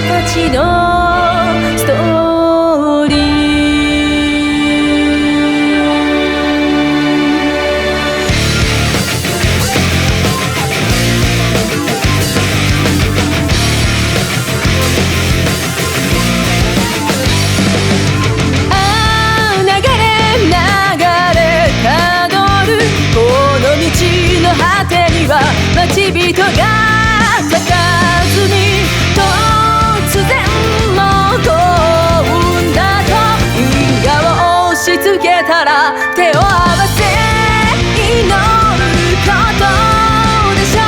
たちのストーリー。ああ流れ流れたどるこの道の果てには待ち人が佇み突然も幸運だと因果を押し付けたら手を合わせ祈ることでしょう。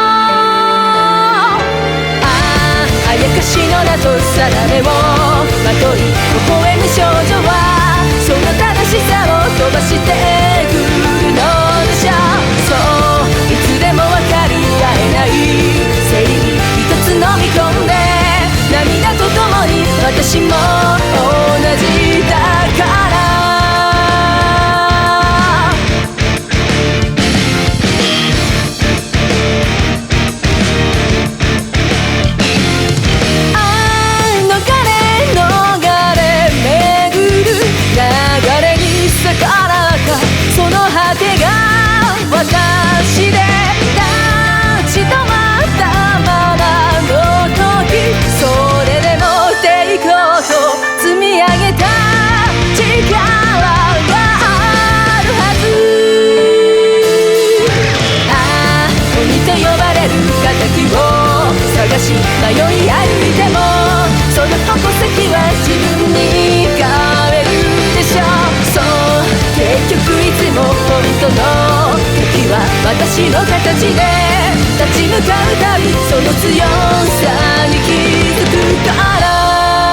あああやかしの名と定めをまとい微笑む少女はその正しさを飛ばしてくるのでしょう。そういつでも分かり合えない正義一つ飲み込んで涙とともに私も同じだから私で立ち止まったままの時それでも抵抗と積み上げた力があるはず。ああ鬼と呼ばれる敵を探し迷い歩いてもその矛先は自分に変えるでしょう。そう結局いつも本当の敵は私の形で立ち向かうたびその強さに気づくから。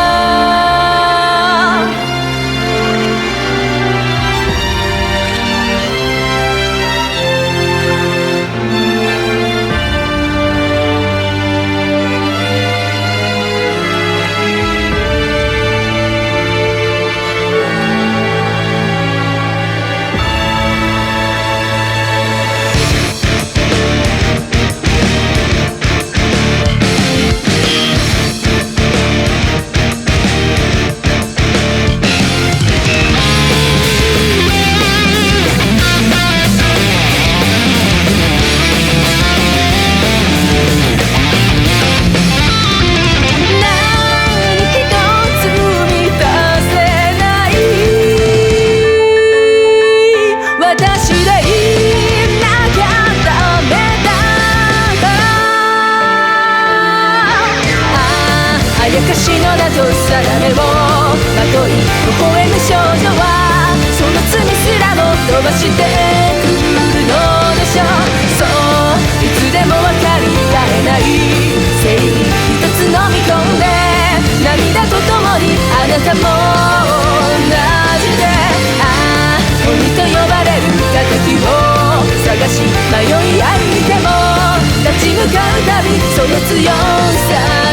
昔の名と定めをまとい微笑む少女はその罪すらも飛ばしてくるのでしょう。そういつでも分かり合えない正義一つ飲み込んで涙とともにあなたも同じで。ああ鬼と呼ばれる敵を探し迷い歩いても立ち向かうたびその強さ